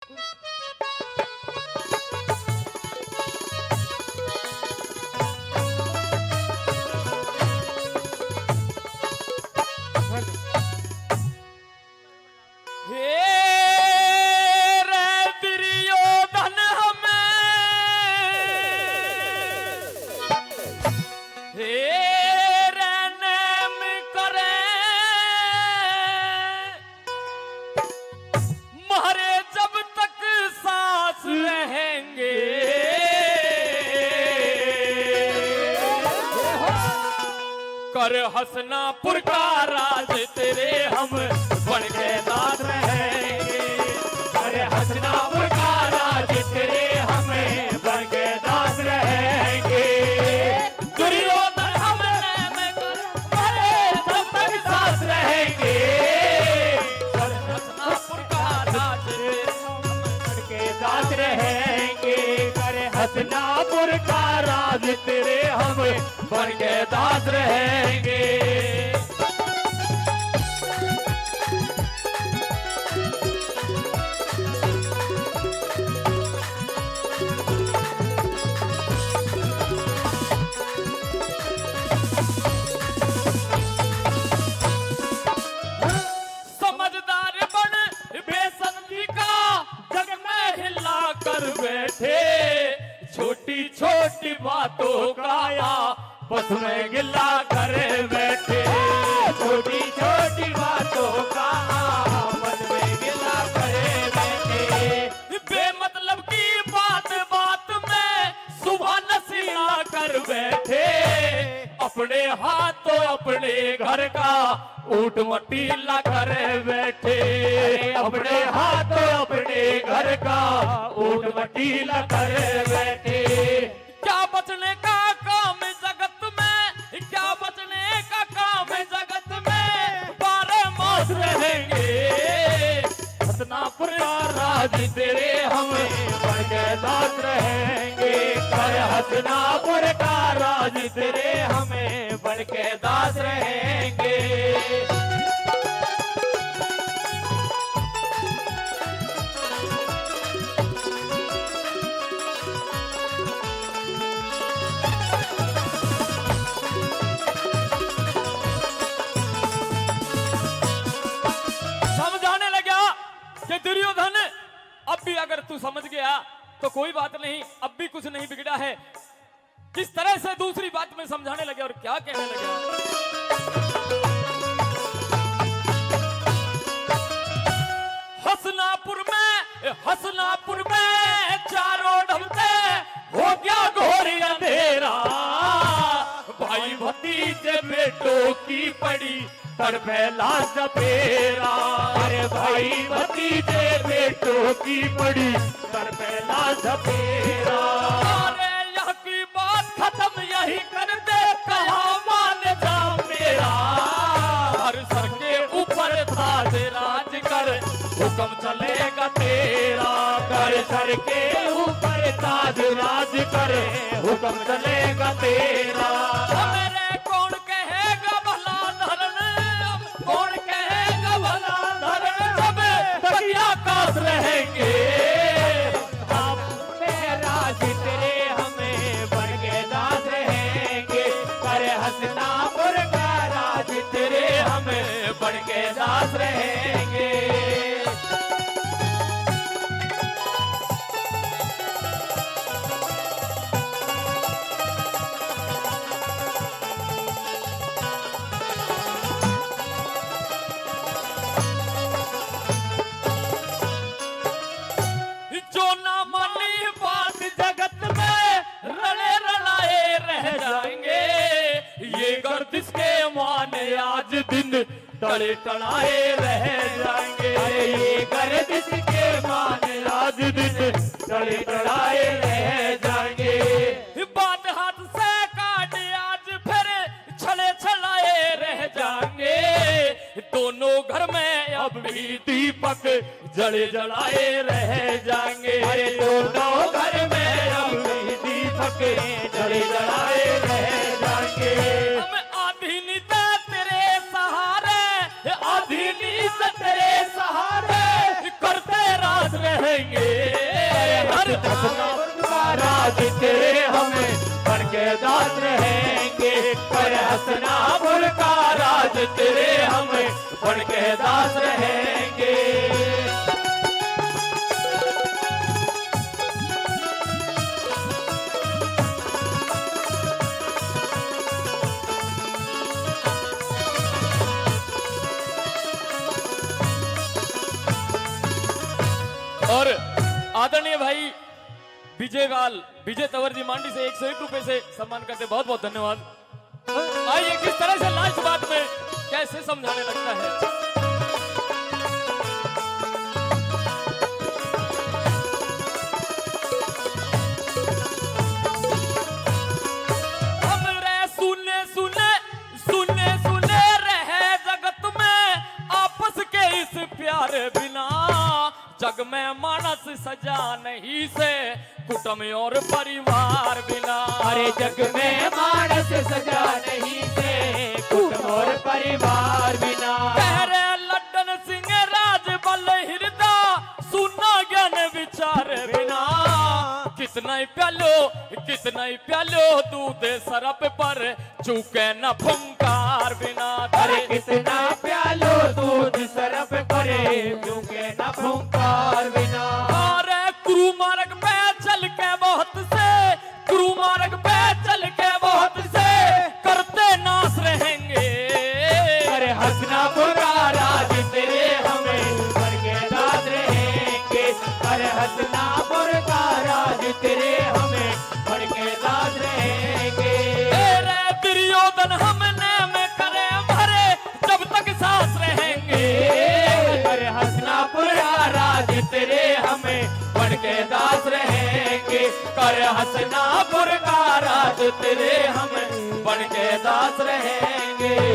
कर हसनापुर का राज तेरे हम बन के दास रहेंगे। कर हसनापुर का राज तेरे हम बन के दास रहेंगे। दुर्योधन हमें तब तक साथ रहेंगे। कर हसनापुर का राज तेरे हम बन के दास रहेंगे। कर हसनापुर का राज तेरे हम बन के दास रहेंगे। समझदार बन बेसब्री का जग में हिला कर बैठे। छोटी छोटी बातों का या बस में गिला कर बैठे। छोटी छोटी बातों का बस में गिला कर बैठे। बेमतलब की बात बात में सुबह नसीहा कर बैठे। अपने हाथों अपने घर का ऊट मटीला कर बैठे। अपने हाथों अपने घर का ऊट मटीला कर बैठे। क्या बचने का काम जगत में, क्या बचने का काम जगत में, 12 मास रहेंगे। हसनापुर का राज तेरे हम बन के दास रहेंगे। कर हसनापुर का राज तेरे हमें बन के दास रहेंगे। दुर्योधन अब भी अगर तू समझ गया तो कोई बात नहीं, अब भी कुछ नहीं बिगड़ा है। किस तरह से दूसरी बात में समझाने लगे और क्या कहने लगे। हसनापुर में चारों ढलते हो गया घोर अंधेरा। भाई भतीजे बेटों की पड़ी कर पहला सपेरा। अरे भाई भतीजे बेटों की पड़ी कर पहला सपेरा। अरे यह की बात खत्म यही कर दे, कहा मान जा मेरा। हर सर के ऊपर ताज राज कर हुक्म चलेगा तेरा। कर सर के ऊपर ताज राज कर हुक्म चलेगा तेरा। रहेंगे अपने राज तेरे हमें बन के दास रहेंगे। कर हसनापुर का राज तेरे हमें बन के दास रहेंगे। जिसके माने आज दिन टले टड़ाए रह जाएंगे। ये गर्द जिसके माने आज दिन टले टड़ाए रह जाएंगे। बात हाथ से काट आज फिर छले छलाए रह जाएंगे। दोनों घर में अब भी दीपक जले जलाए रह जाएंगे। दोनों घर में अब भी दीपक जले जलाए रह जाएंगे। तेरे सहारे करते राज रहेंगे। हर हसनापुर का राज तेरे हमें बन के दास रहेंगे। पर हसनापुर का राज तेरे हमें बन के दास रहेंगे। और आदरणीय भाई विजय तंवर जी मांडी से 101 रुपए से सम्मान करते, बहुत बहुत धन्यवाद। आइए किस तरह से लास्ट बात में कैसे समझाने लगता है। हमरे सुने सुने सुने सुने रहे जगत में आपस के इस प्यार बिना, जग में मानस सजा नहीं से कुटुंब और परिवार बिना। अरे जग में मानस सजा नहीं से कुटुंब और परिवार बिना। पहरे लड्डन सिंह राज बल हृदय सुना ज्ञान विचार बिना। कितना ही प्यालो दूध सरप पर चूके न फुंकार बिना। अरे कितना प्यालो दूध सरप परे चूके न फुंकार बिना। अरे गुरु मार्ग पे चल के बहुत से, गुरु मार्ग पे चल के बहुत से करते नाश रहेंगे। अरे हसनापुर का राज तेरे हमें बन के दास रहेंगे। अरे हसनापुर का राज तेरे हमें बन के दास रहेंगे। तेरे दुर्योधन हमने में करे भरे जब तक सांस रहेंगे। अरे हसनापुर का राज तेरे हमें बन के दास रहेंगे। कर हसनापुर का राज तेरे हमें बन के दास रहेंगे।